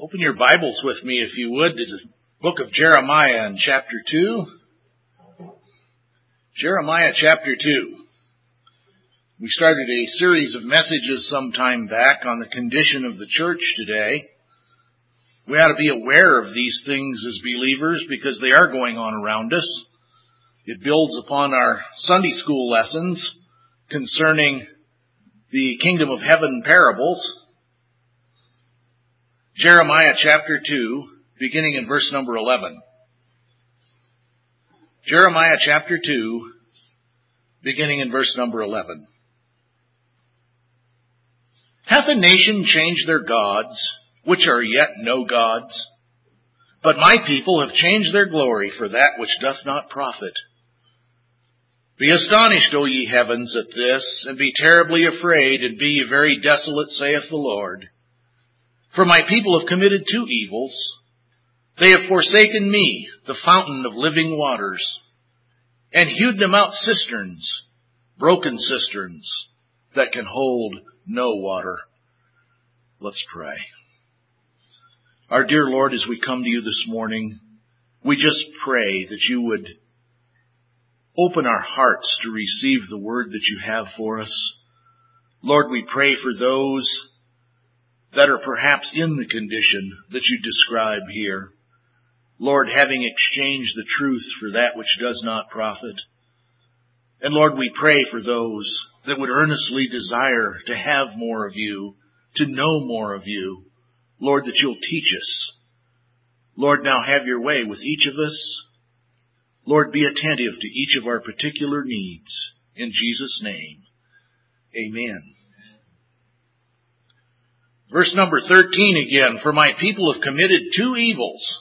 Open your Bibles with me, if you would, to the book of Jeremiah in chapter 2. Jeremiah chapter 2. We started a series of messages some time back on the condition of the church today. We ought to be aware of these things as believers because they are going on around us. It builds upon our Sunday school lessons concerning the kingdom of heaven parables. Jeremiah chapter 2, beginning in verse number 11. Jeremiah chapter 2, beginning in verse number 11. Hath a nation changed their gods, which are yet no gods? But my people have changed their glory for that which doth not profit. Be astonished, O ye heavens, at this, and be terribly afraid, and be ye very desolate, saith the Lord. For my people have committed two evils. They have forsaken me, the fountain of living waters, and hewed them out cisterns, broken cisterns, that can hold no water. Let's pray. Our dear Lord, as we come to you this morning, we just pray that you would open our hearts to receive the word that you have for us. Lord, we pray for those that are perhaps in the condition that you describe here. Lord, having exchanged the truth for that which does not profit. And Lord, we pray for those that would earnestly desire to have more of you, to know more of you. Lord, that you'll teach us. Lord, now have your way with each of us. Lord, be attentive to each of our particular needs. In Jesus' name, amen. Verse number 13 again. For my people have committed two evils.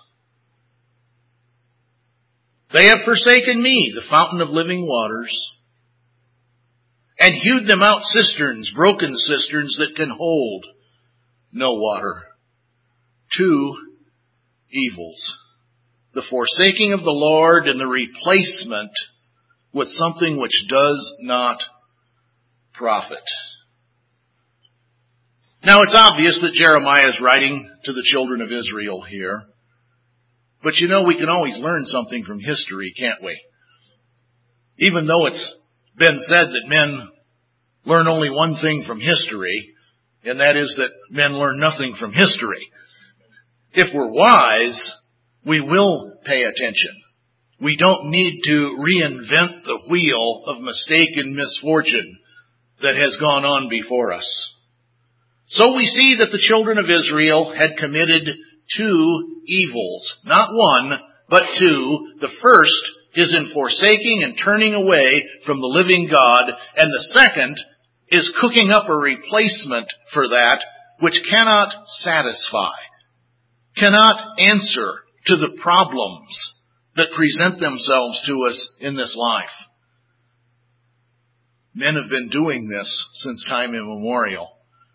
They have forsaken me, the fountain of living waters, and hewed them out cisterns, broken cisterns that can hold no water. Two evils. The forsaking of the Lord and the replacement with something which does not profit. Now it's obvious that Jeremiah is writing to the children of Israel here. But you know, we can always learn something from history, can't we? Even though it's been said that men learn only one thing from history, and that is that men learn nothing from history. If we're wise, we will pay attention. We don't need to reinvent the wheel of mistake and misfortune that has gone on before us. So we see that the children of Israel had committed two evils. Not one, but two. The first is in forsaking and turning away from the living God, and the second is cooking up a replacement for that which cannot satisfy, cannot answer to the problems that present themselves to us in this life. Men have been doing this since time immemorial.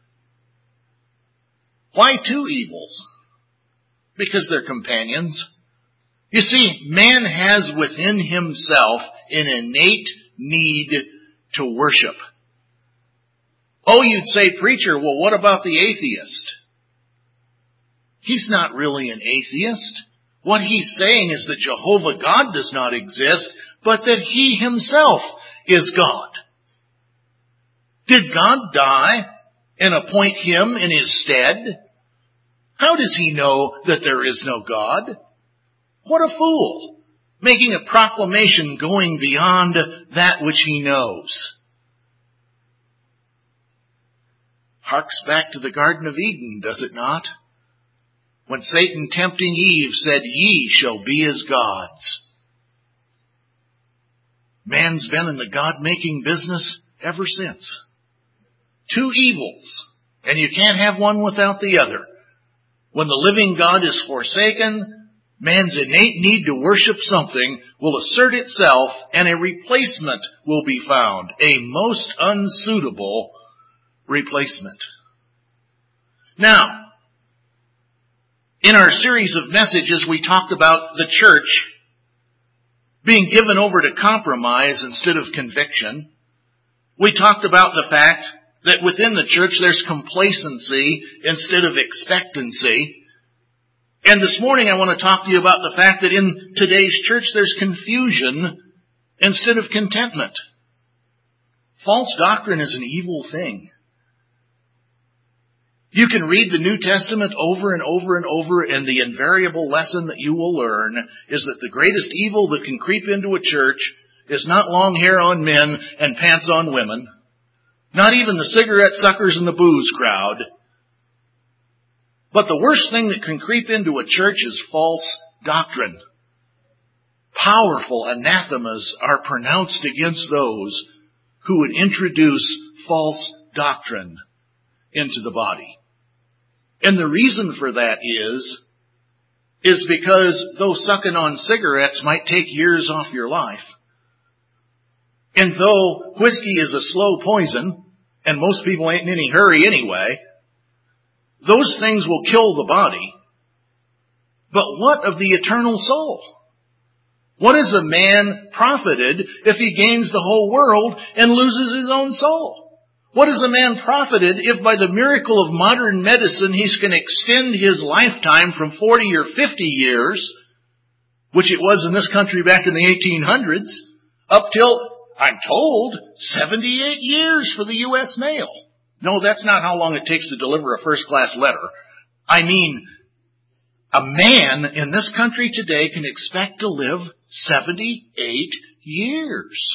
Why two evils? Because they're companions. You see, man has within himself an innate need to worship. Oh, you'd say, preacher, well, what about the atheist? He's not really an atheist. What he's saying is that Jehovah God does not exist, but that he himself is God. Did God die and appoint him in his stead? How does he know that there is no God? What a fool, making a proclamation going beyond that which he knows. Harks back to the Garden of Eden, does it not? When Satan tempting Eve said, ye shall be as gods. Man's been in the God-making business ever since. Two evils, and you can't have one without the other. When the living God is forsaken, man's innate need to worship something will assert itself and a replacement will be found. A most unsuitable replacement. Now, in our series of messages, we talked about the church being given over to compromise instead of conviction. We talked about the fact that within the church there's complacency instead of expectancy. And this morning I want to talk to you about the fact that in today's church there's confusion instead of contentment. False doctrine is an evil thing. You can read the New Testament over and over and over, and the invariable lesson that you will learn is that the greatest evil that can creep into a church is not long hair on men and pants on women, not even the cigarette suckers and the booze crowd. But the worst thing that can creep into a church is false doctrine. Powerful anathemas are pronounced against those who would introduce false doctrine into the body. And the reason for that is because though sucking on cigarettes might take years off your life, and though whiskey is a slow poison, and most people ain't in any hurry anyway, those things will kill the body. But what of the eternal soul? What is a man profited if he gains the whole world and loses his own soul? What is a man profited if by the miracle of modern medicine he's going to extend his lifetime from 40 or 50 years, which it was in this country back in the 1800s, up till, I'm told, 78 years for the U.S. mail? No, that's not how long it takes to deliver a first-class letter. I mean, a man in this country today can expect to live 78 years.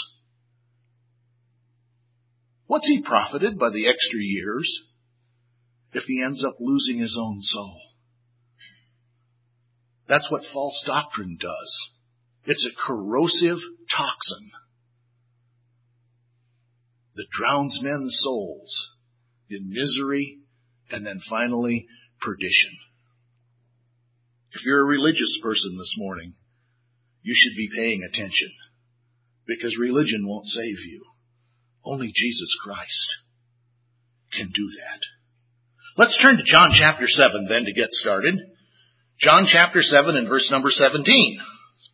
What's he profited by the extra years if he ends up losing his own soul? That's what false doctrine does. It's a corrosive toxin that drowns men's souls in misery and then finally perdition. If you're a religious person this morning, you should be paying attention, because religion won't save you. Only Jesus Christ can do that. Let's turn to John chapter 7 then to get started. John chapter 7 and verse number 17.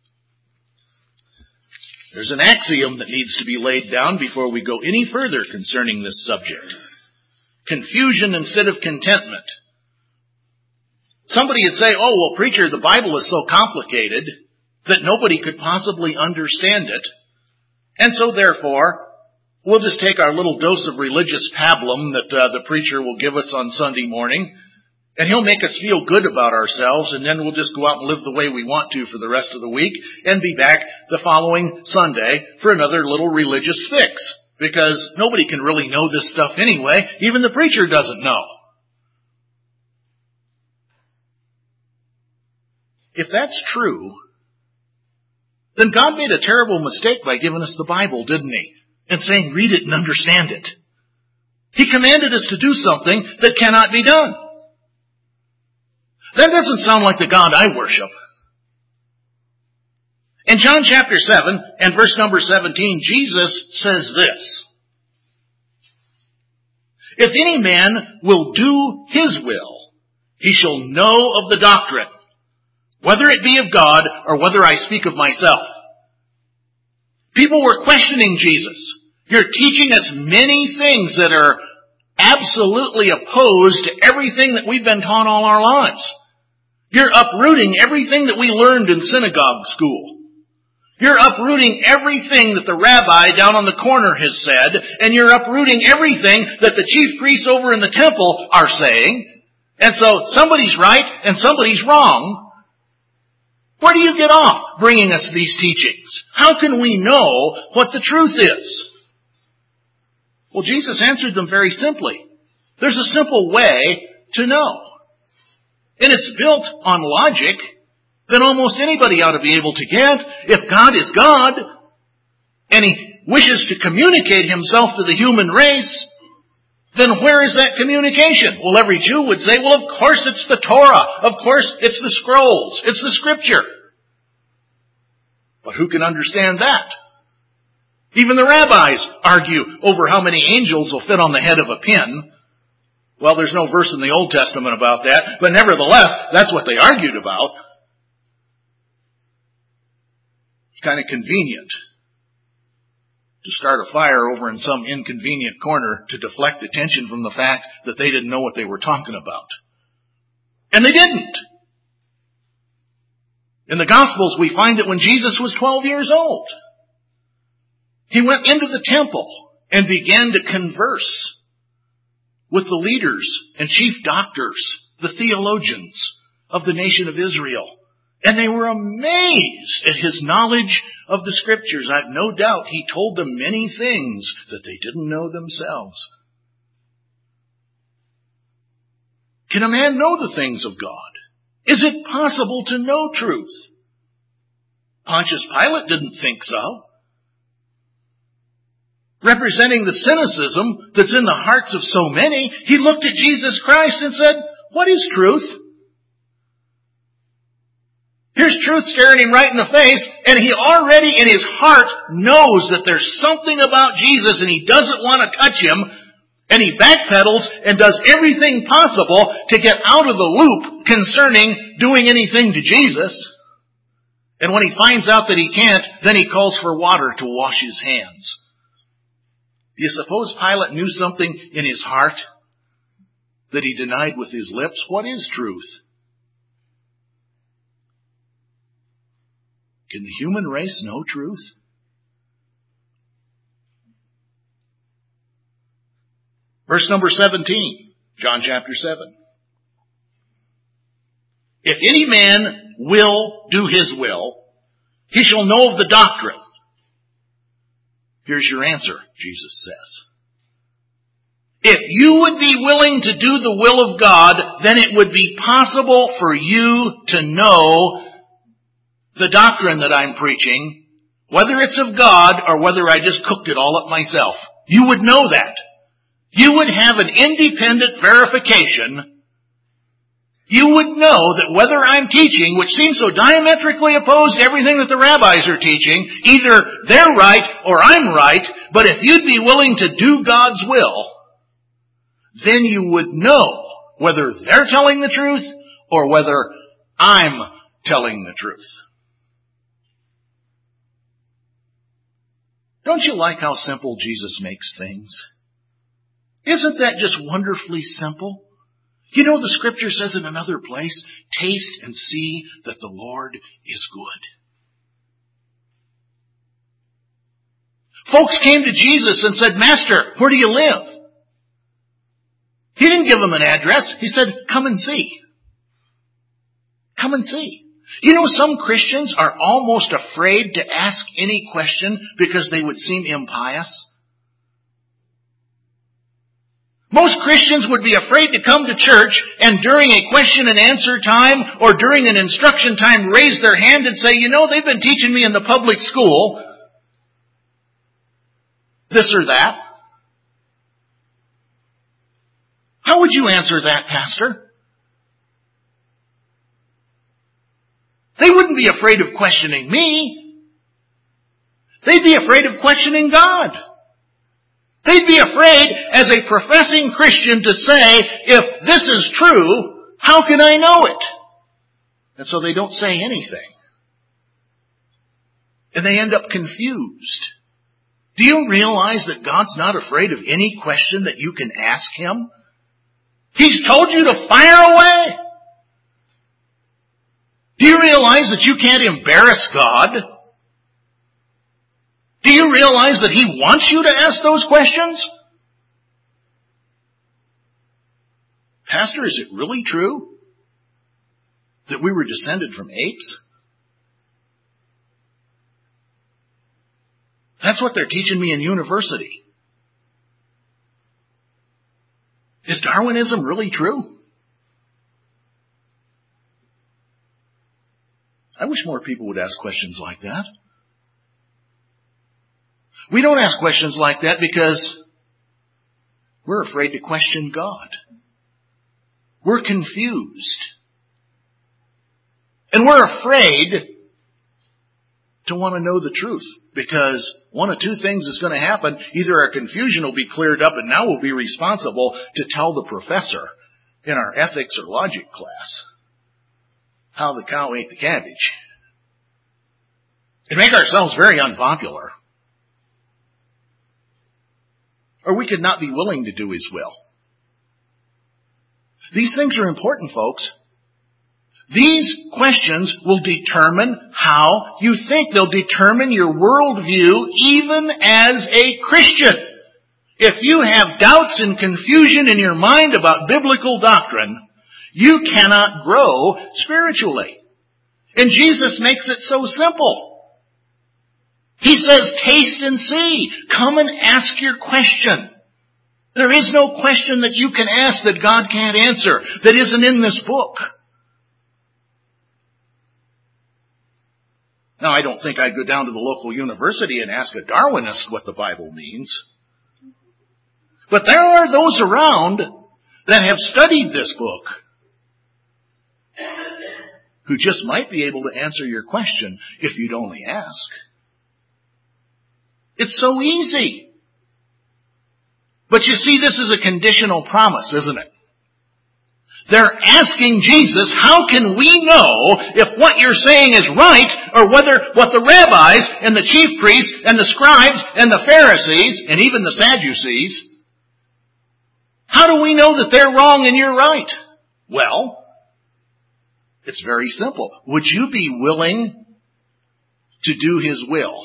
There's an axiom that needs to be laid down before we go any further concerning this subject. Confusion instead of contentment. Somebody would say, oh, well, preacher, the Bible is so complicated that nobody could possibly understand it. And so therefore, we'll just take our little dose of religious pablum that the preacher will give us on Sunday morning, and he'll make us feel good about ourselves, and then we'll just go out and live the way we want to for the rest of the week, and be back the following Sunday for another little religious fix. Because nobody can really know this stuff anyway. Even the preacher doesn't know. If that's true, then God made a terrible mistake by giving us the Bible, didn't he? And saying, read it and understand it. He commanded us to do something that cannot be done. That doesn't sound like the God I worship. In John chapter 7 and verse number 17, Jesus says this: if any man will do his will, he shall know of the doctrine, whether it be of God or whether I speak of myself. People were questioning Jesus. You're teaching us many things that are absolutely opposed to everything that we've been taught all our lives. You're uprooting everything that we learned in synagogue school. You're uprooting everything that the rabbi down on the corner has said, and you're uprooting everything that the chief priests over in the temple are saying. And so somebody's right and somebody's wrong. Where do you get off bringing us these teachings? How can we know what the truth is? Well, Jesus answered them very simply. There's a simple way to know. And it's built on logic that almost anybody ought to be able to get. If God is God, and He wishes to communicate Himself to the human race, then where is that communication? Well, every Jew would say, well, of course it's the Torah. Of course it's the scrolls. It's the Scripture. But who can understand that? Even the rabbis argue over how many angels will fit on the head of a pin. Well, there's no verse in the Old Testament about that, but nevertheless, that's what they argued about. It's kind of convenient to start a fire over in some inconvenient corner to deflect attention from the fact that they didn't know what they were talking about. And they didn't. In the Gospels, we find that when Jesus was 12 years old, he went into the temple and began to converse with the leaders and chief doctors, the theologians of the nation of Israel. And they were amazed at his knowledge of the Scriptures. I've no doubt he told them many things that they didn't know themselves. Can a man know the things of God? Is it possible to know truth? Pontius Pilate didn't think so. Representing the cynicism that's in the hearts of so many, he looked at Jesus Christ and said, "What is truth?" Here's truth staring him right in the face, and he already in his heart knows that there's something about Jesus and he doesn't want to touch him, and he backpedals and does everything possible to get out of the loop concerning doing anything to Jesus. And when he finds out that he can't, then he calls for water to wash his hands. Do you suppose Pilate knew something in his heart that he denied with his lips? What is truth? Can the human race know truth? Verse number 17, John chapter 7. If any man will do his will, he shall know of the doctrine. Here's your answer, Jesus says. If you would be willing to do the will of God, then it would be possible for you to know the doctrine that I'm preaching, whether it's of God or whether I just cooked it all up myself. You would know that. You would have an independent verification. You would know that whether I'm teaching, which seems so diametrically opposed to everything that the rabbis are teaching, either they're right or I'm right, but if you'd be willing to do God's will, then you would know whether they're telling the truth or whether I'm telling the truth. Don't you like how simple Jesus makes things? Isn't that just wonderfully simple? You know, the Scripture says in another place, taste and see that the Lord is good. Folks came to Jesus and said, "Master, where do you live?" He didn't give them an address. He said, "Come and see." Come and see. You know, some Christians are almost afraid to ask any question because they would seem impious. Most Christians would be afraid to come to church and during a question and answer time or during an instruction time raise their hand and say, "You know, they've been teaching me in the public school this or that." How would you answer that, Pastor? They wouldn't be afraid of questioning me. They'd be afraid of questioning God. They'd be afraid as a professing Christian to say, "If this is true, how can I know it?" And so they don't say anything. And they end up confused. Do you realize that God's not afraid of any question that you can ask Him? He's told you to fire away. Do you realize that you can't embarrass God? Do you realize that He wants you to ask those questions? Pastor, is it really true that we were descended from apes? That's what they're teaching me in university. Is Darwinism really true? I wish more people would ask questions like that. We don't ask questions like that because we're afraid to question God. We're confused. And we're afraid to want to know the truth because one of two things is going to happen. Either our confusion will be cleared up and now we'll be responsible to tell the professor in our ethics or logic class how the cow ate the cabbage. And make ourselves very unpopular. Or we could not be willing to do His will. These things are important, folks. These questions will determine how you think. They'll determine your worldview even as a Christian. If you have doubts and confusion in your mind about biblical doctrine, you cannot grow spiritually. And Jesus makes it so simple. He says, taste and see. Come and ask your question. There is no question that you can ask that God can't answer that isn't in this book. Now, I don't think I'd go down to the local university and ask a Darwinist what the Bible means. But there are those around that have studied this book who just might be able to answer your question if you'd only ask. It's so easy. But you see, this is a conditional promise, isn't it? They're asking Jesus, how can we know if what you're saying is right, or whether what the rabbis and the chief priests and the scribes and the Pharisees and even the Sadducees, how do we know that they're wrong and you're right? Well, it's very simple. Would you be willing to do His will?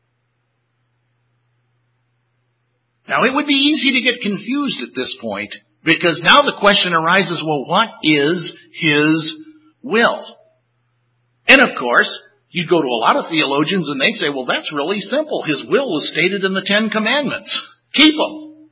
Now, it would be easy to get confused at this point, because now the question arises, well, what is His will? And of course, you go to a lot of theologians and they say, well, that's really simple. His will is stated in the 10 Commandments. Keep them.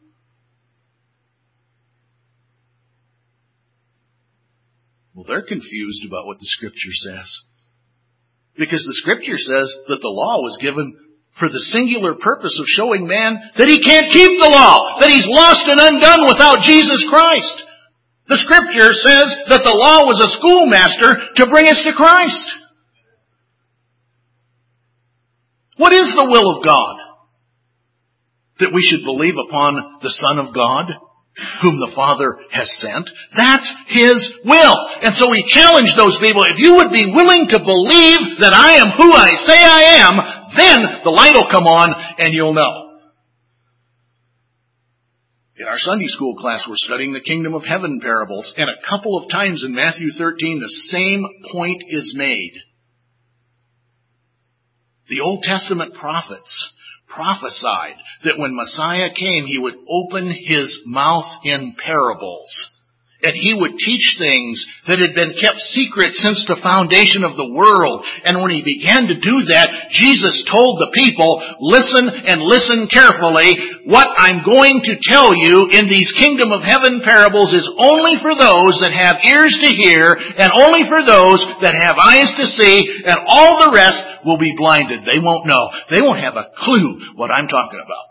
Well, they're confused about what the Scripture says. Because the Scripture says that the law was given for the singular purpose of showing man that he can't keep the law, that he's lost and undone without Jesus Christ. The Scripture says that the law was a schoolmaster to bring us to Christ. What is the will of God? That we should believe upon the Son of God, whom the Father has sent. That's His will. And so we challenge those people, if you would be willing to believe that I am who I say I am, then the light will come on and you'll know. In our Sunday school class, we're studying the Kingdom of Heaven parables, and a couple of times in Matthew 13, the same point is made. The Old Testament prophets prophesied that when Messiah came, He would open His mouth in parables. And He would teach things that had been kept secret since the foundation of the world. And when He began to do that, Jesus told the people, listen and listen carefully. What I'm going to tell you in these Kingdom of Heaven parables is only for those that have ears to hear, and only for those that have eyes to see, and all the rest will be blinded. They won't know. They won't have a clue what I'm talking about.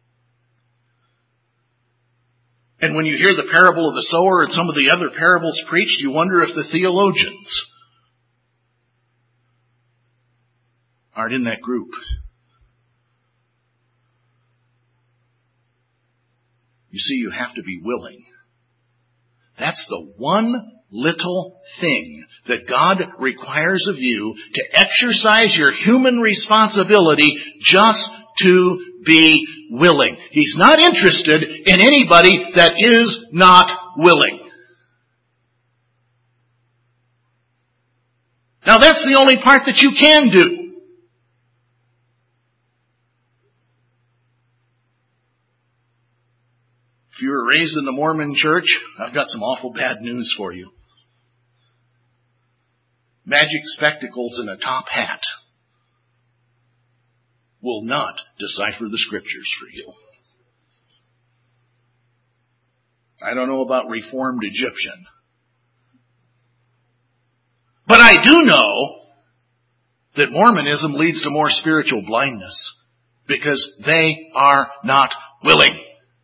And when you hear the parable of the sower and some of the other parables preached, you wonder if the theologians aren't in that group. You see, you have to be willing. That's the one little thing that God requires of you, to exercise your human responsibility just to be willing. He's not interested in anybody that is not willing. Now that's the only part that you can do. If you were raised in the Mormon church, I've got some awful bad news for you. Magic spectacles and a top hat will not decipher the Scriptures for you. I don't know about Reformed Egyptian, but I do know that Mormonism leads to more spiritual blindness because they are not willing.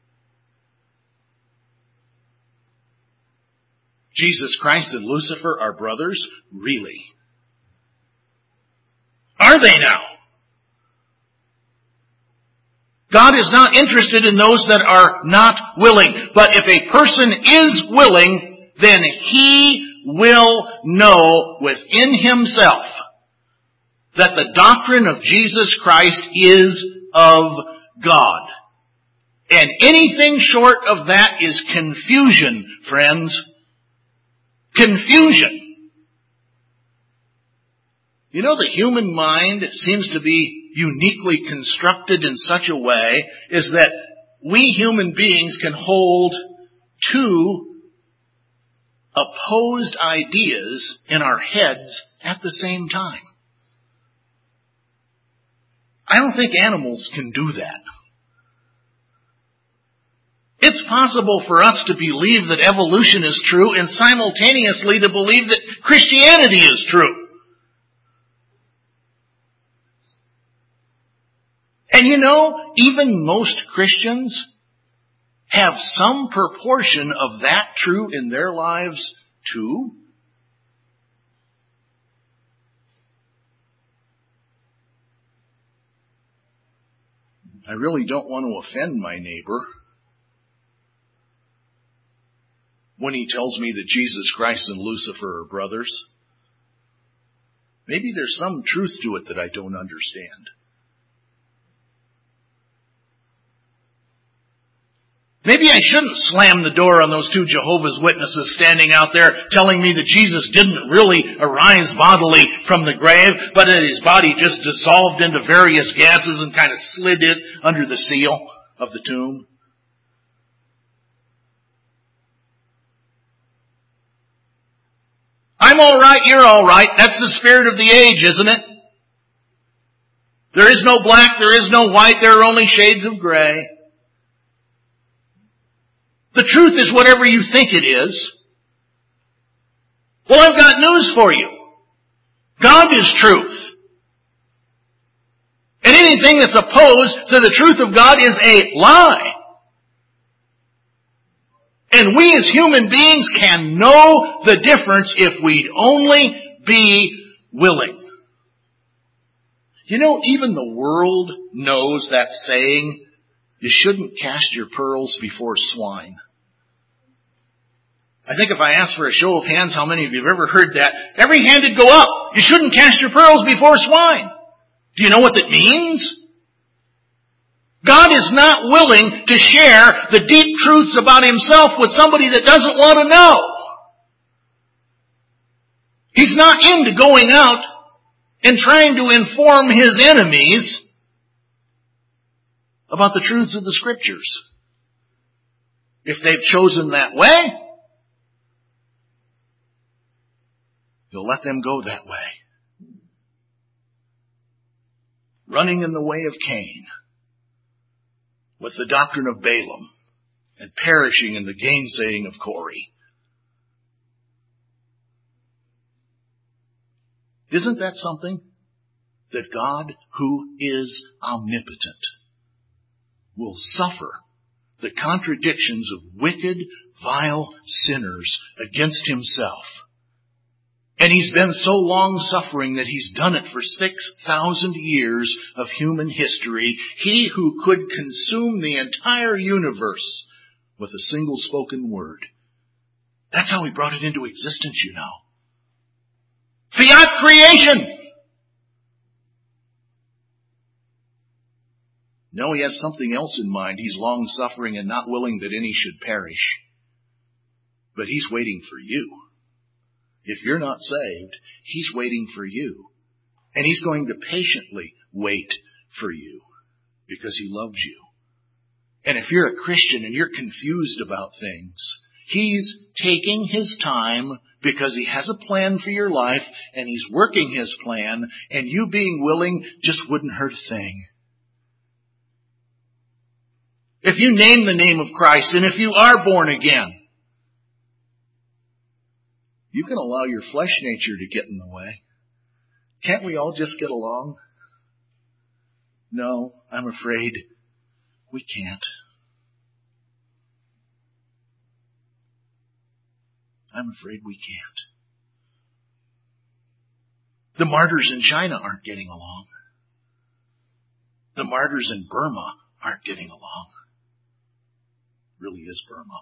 Jesus Christ and Lucifer are brothers? Really? Are they now? God is not interested in those that are not willing. But if a person is willing, then he will know within himself that the doctrine of Jesus Christ is of God. And anything short of that is confusion, friends. Confusion. You know, the human mind seems to be uniquely constructed in such a way is that we human beings can hold two opposed ideas in our heads at the same time. I don't think animals can do that. It's possible for us to believe that evolution is true and simultaneously to believe that Christianity is true. And you know, even most Christians have some proportion of that true in their lives too. I really don't want to offend my neighbor when he tells me that Jesus Christ and Lucifer are brothers. Maybe there's some truth to it that I don't understand. Maybe I shouldn't slam the door on those two Jehovah's Witnesses standing out there telling me that Jesus didn't really arise bodily from the grave, but that his body just dissolved into various gases and kind of slid it under the seal of the tomb. I'm all right, you're all right. That's the spirit of the age, isn't it? There is no black, there is no white, there are only shades of gray. The truth is whatever you think it is. Well, I've got news for you. God is truth. And anything that's opposed to the truth of God is a lie. And we as human beings can know the difference if we'd only be willing. You know, even the world knows that saying, you shouldn't cast your pearls before swine. I think if I asked for a show of hands, how many of you have ever heard that? Every hand would go up. You shouldn't cast your pearls before swine. Do you know what that means? God is not willing to share the deep truths about himself with somebody that doesn't want to know. He's not into going out and trying to inform his enemies about the truths of the Scriptures. If they've chosen that way, he'll let them go that way. Running in the way of Cain, with the doctrine of Balaam, and perishing in the gainsaying of Corey. Isn't that something? That God, who is omnipotent, will suffer the contradictions of wicked, vile sinners against himself. And he's been so long suffering that he's done it for 6,000 years of human history. He who could consume the entire universe with a single spoken word. That's how he brought it into existence, you know. Fiat creation! No, he has something else in mind. He's long suffering and not willing that any should perish. But he's waiting for you. If you're not saved, he's waiting for you. And he's going to patiently wait for you because he loves you. And if you're a Christian and you're confused about things, he's taking his time because he has a plan for your life and he's working his plan, and you being willing just wouldn't hurt a thing. If you name the name of Christ and if you are born again, you can allow your flesh nature to get in the way. Can't we all just get along? No, I'm afraid we can't. I'm afraid we can't. The martyrs in China aren't getting along. The martyrs in Burma aren't getting along. It really is Burma.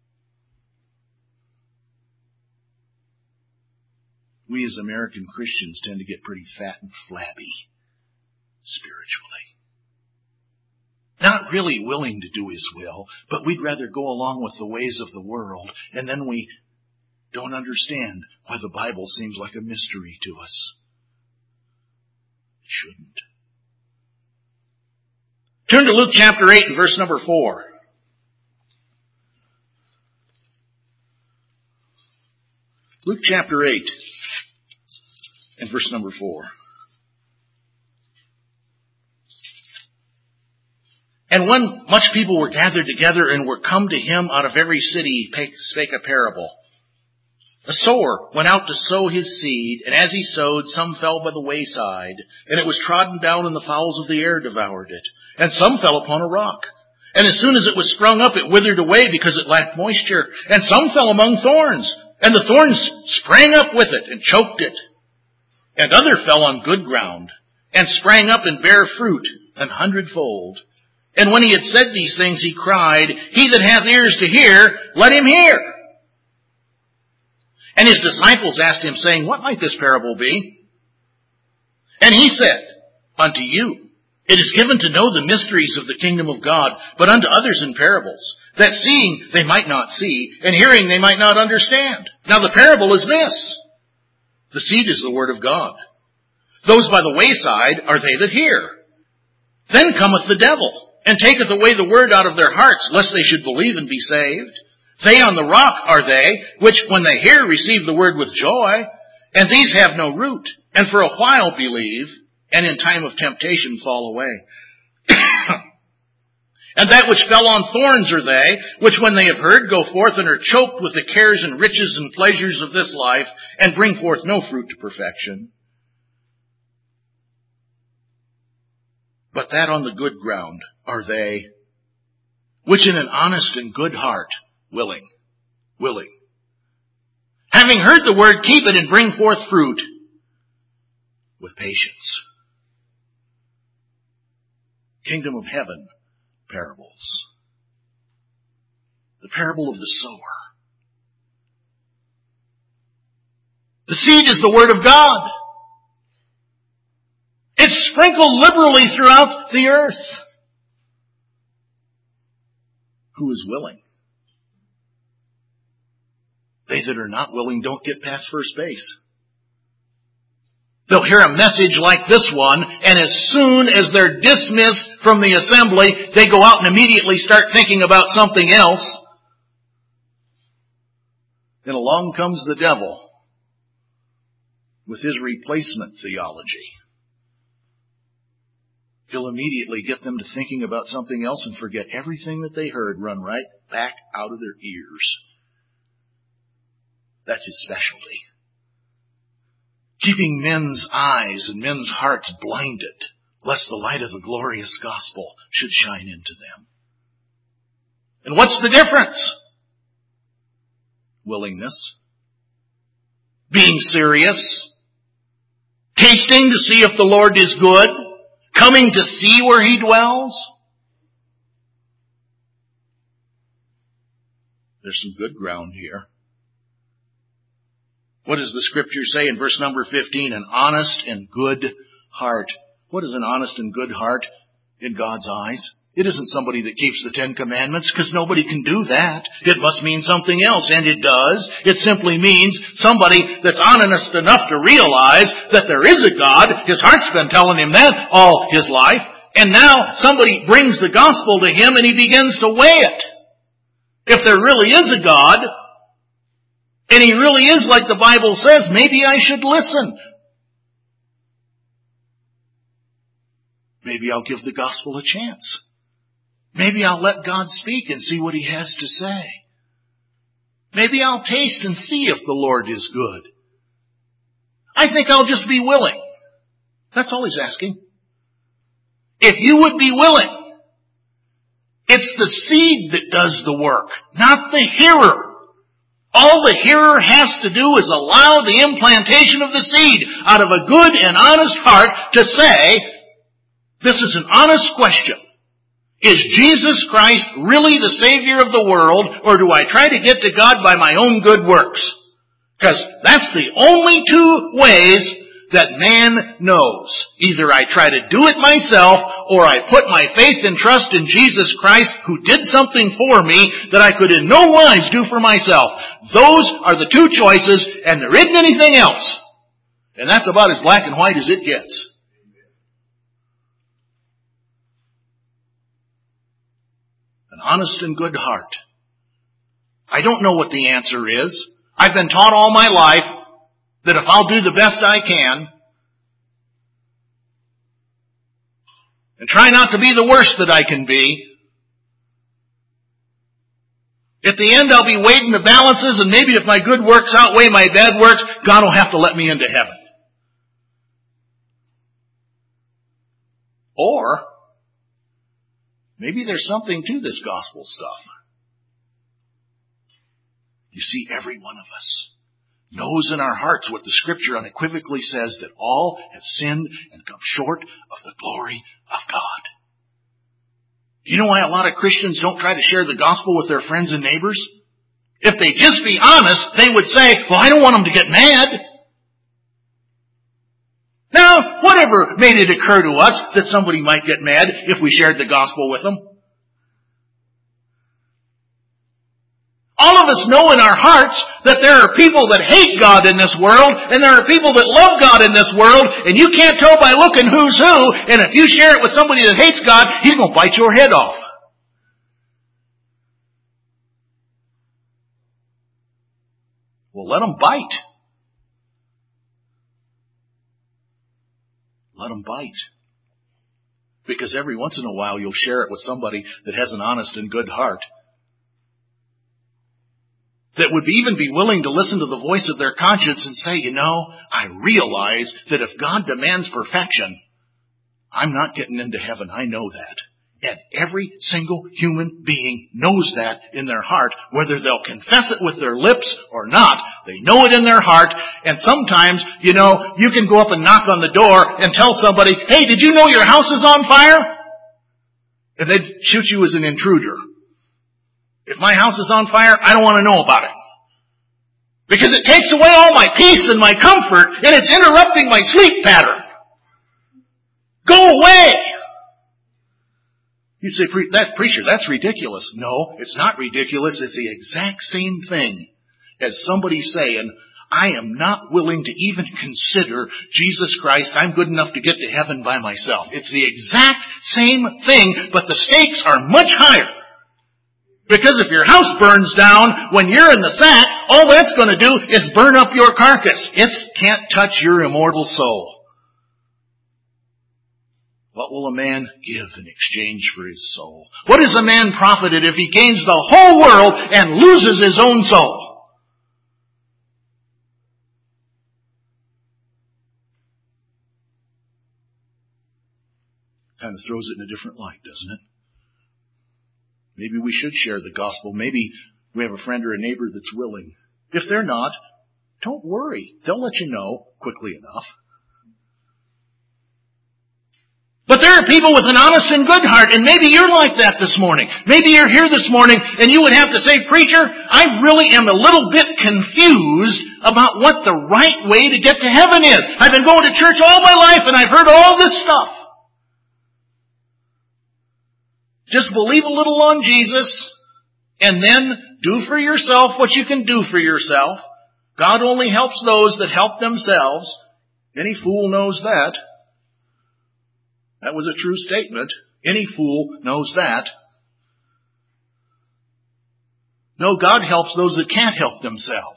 We as American Christians tend to get pretty fat and flabby spiritually. Not really willing to do his will, but we'd rather go along with the ways of the world, and then we don't understand why the Bible seems like a mystery to us. It shouldn't. Turn to Luke chapter 8 and verse number 4. Luke chapter 8 and verse number 4. And when much people were gathered together and were come to him out of every city, he spake a parable. A sower went out to sow his seed, and as he sowed, some fell by the wayside, and it was trodden down, and the fowls of the air devoured it. And some fell upon a rock. And as soon as it was sprung up, it withered away because it lacked moisture. And some fell among thorns, and the thorns sprang up with it and choked it. And other fell on good ground, and sprang up and bare fruit an hundredfold. And when he had said these things, he cried, He that hath ears to hear, let him hear. And his disciples asked him, saying, What might this parable be? And he said, Unto you it is given to know the mysteries of the kingdom of God, but unto others in parables, that seeing they might not see, and hearing they might not understand. Now the parable is this. The seed is the word of God. Those by the wayside are they that hear. Then cometh the devil, and taketh away the word out of their hearts, lest they should believe and be saved. They on the rock are they, which when they hear receive the word with joy, and these have no root, and for a while believe, and in time of temptation fall away. And that which fell on thorns are they, which when they have heard go forth and are choked with the cares and riches and pleasures of this life, and bring forth no fruit to perfection. But that on the good ground are they, which in an honest and good heart, willing, having heard the word, keep it and bring forth fruit with patience. Kingdom of heaven parables. The parable of the sower. The seed is the word of God. It's sprinkled liberally throughout the earth. Who is willing? They that are not willing don't get past first base. They'll hear a message like this one, and as soon as they're dismissed from the assembly, they go out and immediately start thinking about something else. And along comes the devil with his replacement theology. He'll immediately get them to thinking about something else and forget everything that they heard, run right back out of their ears. That's his specialty. Keeping men's eyes and men's hearts blinded, lest the light of the glorious gospel should shine into them. And what's the difference? Willingness. Being serious. Tasting to see if the Lord is good. Coming to see where He dwells. There's some good ground here. What does the scripture say in verse number 15? An honest and good heart. What is an honest and good heart in God's eyes? It isn't somebody that keeps the Ten Commandments, because nobody can do that. It must mean something else, and it does. It simply means somebody that's honest enough to realize that there is a God. His heart's been telling him that all his life. And now somebody brings the gospel to him and he begins to weigh it. If there really is a God, and He really is like the Bible says, maybe I should listen. Maybe I'll give the gospel a chance. Maybe I'll let God speak and see what He has to say. Maybe I'll taste and see if the Lord is good. I think I'll just be willing. That's all He's asking. If you would be willing, it's the seed that does the work, not the hearer. All the hearer has to do is allow the implantation of the seed out of a good and honest heart to say, this is an honest question. Is Jesus Christ really the Savior of the world, or do I try to get to God by my own good works? Because that's the only two ways that man knows. Either I try to do it myself, or I put my faith and trust in Jesus Christ, who did something for me that I could in no wise do for myself. Those are the two choices, and there isn't anything else. And that's about as black and white as it gets. an honest and good heart? I don't know what the answer is. I've been taught all my life that if I'll do the best I can and try not to be the worst that I can be, at the end I'll be weighing the balances, and maybe if my good works outweigh my bad works, God will have to let me into heaven. Or maybe there's something to this gospel stuff. You see, every one of us knows in our hearts what the Scripture unequivocally says, that all have sinned and come short of the glory of God. Do you know why a lot of Christians don't try to share the gospel with their friends and neighbors? If they just be honest, they would say, well, I don't want them to get mad. Now, whatever made it occur to us that somebody might get mad if we shared the gospel with them? All of us know in our hearts that there are people that hate God in this world, and there are people that love God in this world, and you can't tell by looking who's who, and if you share it with somebody that hates God, he's going to bite your head off. Well, let him bite. Let him bite. Because every once in a while you'll share it with somebody that has an honest and good heart, that would even be willing to listen to the voice of their conscience and say, you know, I realize that if God demands perfection, I'm not getting into heaven. I know that. And every single human being knows that in their heart, whether they'll confess it with their lips or not. They know it in their heart. And sometimes, you know, you can go up and knock on the door and tell somebody, hey, did you know your house is on fire? And they'd shoot you as an intruder. If my house is on fire, I don't want to know about it. Because it takes away all my peace and my comfort, and it's interrupting my sleep pattern. Go away! You'd say, preacher, that's ridiculous. No, it's not ridiculous. It's the exact same thing as somebody saying, I am not willing to even consider Jesus Christ. I'm good enough to get to heaven by myself. It's the exact same thing, but the stakes are much higher. Because if your house burns down when you're in the sack, all that's going to do is burn up your carcass. It can't touch your immortal soul. What will a man give in exchange for his soul? What is a man profited if he gains the whole world and loses his own soul? Kind of throws it in a different light, doesn't it? Maybe we should share the gospel. Maybe we have a friend or a neighbor that's willing. If they're not, don't worry. They'll let you know quickly enough. But there are people with an honest and good heart, and maybe you're like that this morning. Maybe you're here this morning, and you would have to say, preacher, I really am a little bit confused about what the right way to get to heaven is. I've been going to church all my life, and I've heard all this stuff. Just believe a little on Jesus, and then do for yourself what you can do for yourself. God only helps those that help themselves. Any fool knows that. That was a true statement. Any fool knows that. No, God helps those that can't help themselves.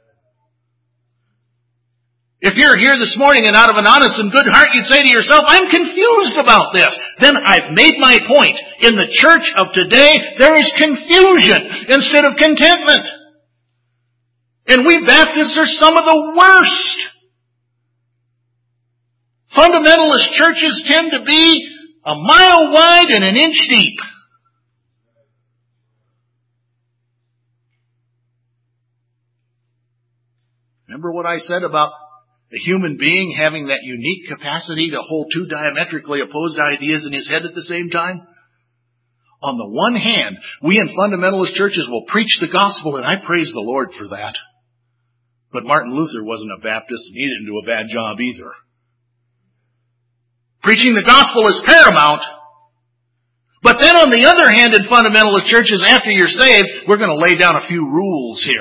If you're here this morning and out of an honest and good heart you'd say to yourself, I'm confused about this, then I've made my point. In the church of today, there is confusion instead of contentment. And we Baptists are some of the worst. Fundamentalist churches tend to be a mile wide and an inch deep. Remember what I said about the human being having that unique capacity to hold two diametrically opposed ideas in his head at the same time? On the one hand, we in fundamentalist churches will preach the gospel, and I praise the Lord for that. But Martin Luther wasn't a Baptist, and he didn't do a bad job either. Preaching the gospel is paramount. But then on the other hand, in fundamentalist churches, after you're saved, we're going to lay down a few rules here.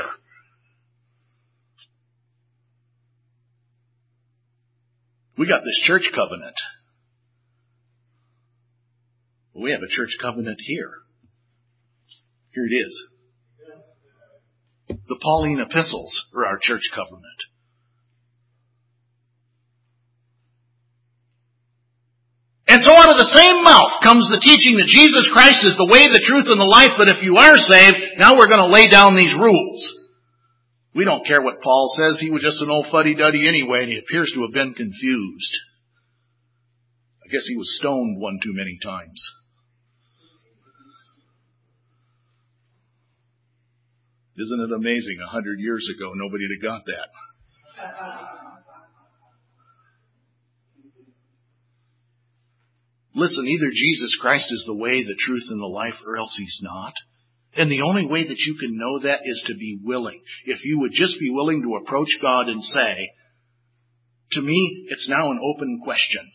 We got this church covenant. We have a church covenant here. Here it is. The Pauline epistles are our church covenant. And so out of the same mouth comes the teaching that Jesus Christ is the way, the truth, and the life, but if you are saved, now we're going to lay down these rules. We don't care what Paul says. He was just an old fuddy-duddy anyway, and he appears to have been confused. I guess he was stoned one too many times. Isn't it amazing? 100 years ago, nobody had got that. Listen, either Jesus Christ is the way, the truth, and the life, or else He's not. And the only way that you can know that is to be willing. If you would just be willing to approach God and say, to me, it's now an open question.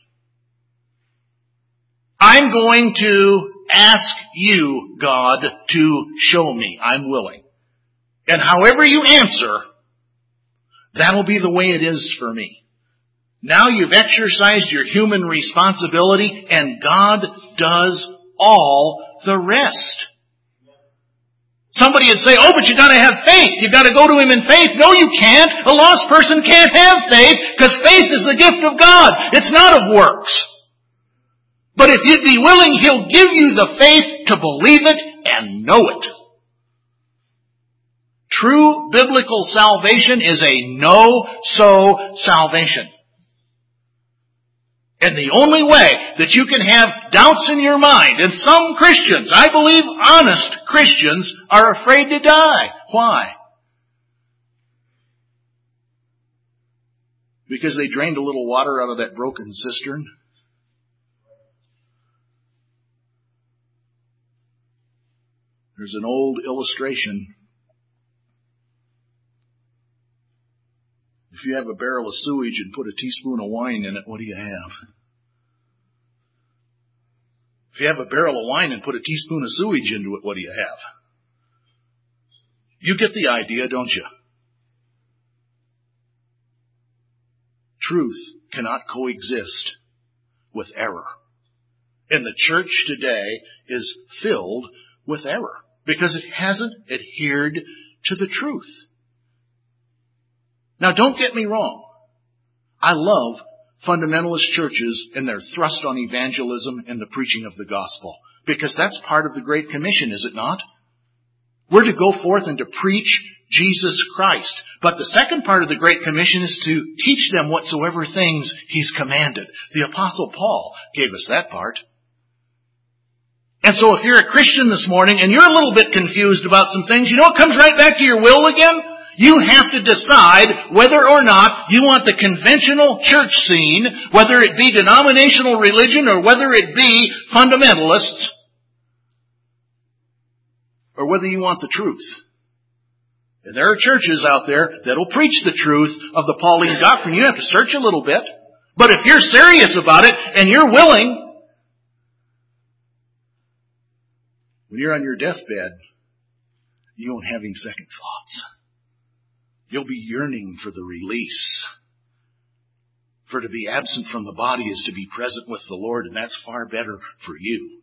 I'm going to ask you, God, to show me. I'm willing. And however you answer, that'll be the way it is for me. Now you've exercised your human responsibility, and God does all the rest. Somebody would say, oh, but you gotta have faith. You gotta go to Him in faith. No, you can't. A lost person can't have faith, because faith is the gift of God. It's not of works. But if you'd be willing, He'll give you the faith to believe it and know it. True biblical salvation is a no-so salvation. And the only way that you can have doubts in your mind, and some Christians, I believe honest Christians, are afraid to die. Why? Because they drained a little water out of that broken cistern. There's an old illustration. If you have a barrel of sewage and put a teaspoon of wine in it, what do you have? If you have a barrel of wine and put a teaspoon of sewage into it, what do you have? You get the idea, don't you? Truth cannot coexist with error. And the church today is filled with error because it hasn't adhered to the truth. Now, don't get me wrong. I love fundamentalist churches and their thrust on evangelism and the preaching of the gospel, because that's part of the Great Commission, is it not? We're to go forth and to preach Jesus Christ. But the second part of the Great Commission is to teach them whatsoever things He's commanded. The Apostle Paul gave us that part. And so if you're a Christian this morning and you're a little bit confused about some things, you know it comes right back to your will again? You have to decide whether or not you want the conventional church scene, whether it be denominational religion or whether it be fundamentalists, or whether you want the truth. And there are churches out there that'll preach the truth of the Pauline doctrine. You have to search a little bit. But if you're serious about it and you're willing, when you're on your deathbed, you won't have any second thoughts. You'll be yearning for the release. For to be absent from the body is to be present with the Lord, and that's far better for you.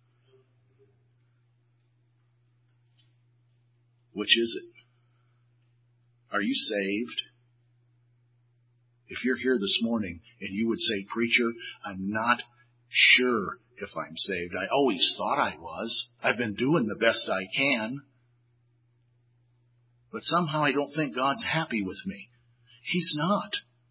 Which is it? Are you saved? If you're here this morning and you would say, preacher, I'm not sure if I'm saved. I always thought I was. I've been doing the best I can. But somehow I don't think God's happy with me. He's not.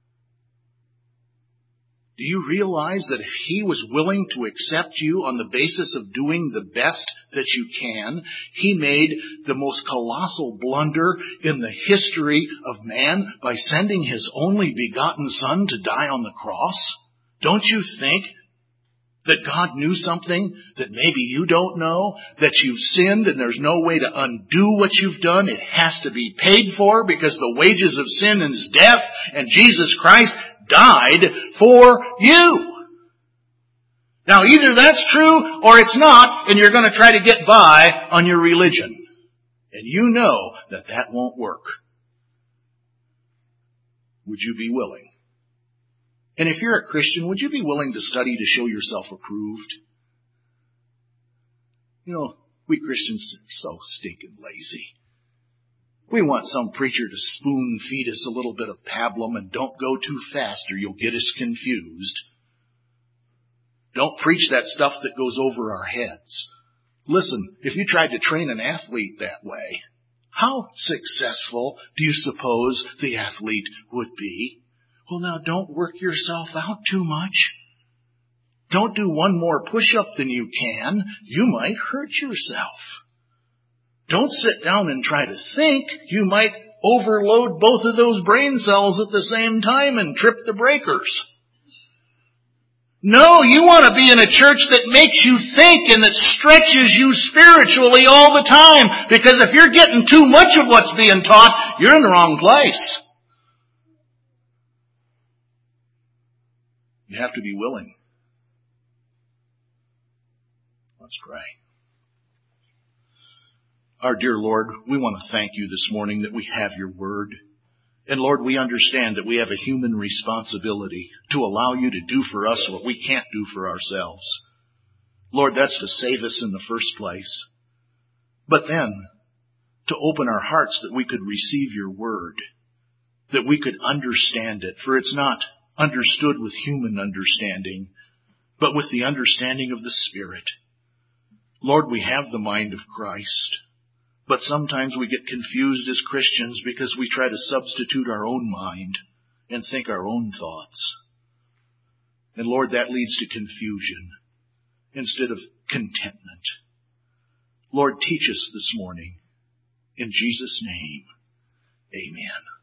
Do you realize that if He was willing to accept you on the basis of doing the best that you can, He made the most colossal blunder in the history of man by sending His only begotten Son to die on the cross? Don't you think that God knew something that maybe you don't know? That you've sinned and there's no way to undo what you've done. It has to be paid for because the wages of sin is death, and Jesus Christ died for you. Now either that's true or it's not, and you're going to try to get by on your religion. And you know that that won't work. Would you be willing? And if you're a Christian, would you be willing to study to show yourself approved? You know, We Christians are so stinking lazy. We want some preacher to spoon feed us a little bit of pablum and don't go too fast or you'll get us confused. Don't preach that stuff that goes over our heads. Listen, if you tried to train an athlete that way, how successful do you suppose the athlete would be? Well, now don't work yourself out too much. Don't do one more push-up than you can. You might hurt yourself. Don't sit down and try to think. You might overload both of those brain cells at the same time and trip the breakers. No, you want to be in a church that makes you think and that stretches you spiritually all the time. Because if you're getting too much of what's being taught, you're in the wrong place. You have to be willing. Let's pray. Our dear Lord, we want to thank you this morning that we have your word. And Lord, we understand that we have a human responsibility to allow you to do for us what we can't do for ourselves. Lord, that's to save us in the first place. But then, to open our hearts that we could receive your word, that we could understand it, for it's not understood with human understanding, but with the understanding of the Spirit. Lord, we have the mind of Christ. But sometimes we get confused as Christians because we try to substitute our own mind and think our own thoughts. And Lord, that leads to confusion instead of contentment. Lord, teach us this morning. In Jesus' name, amen.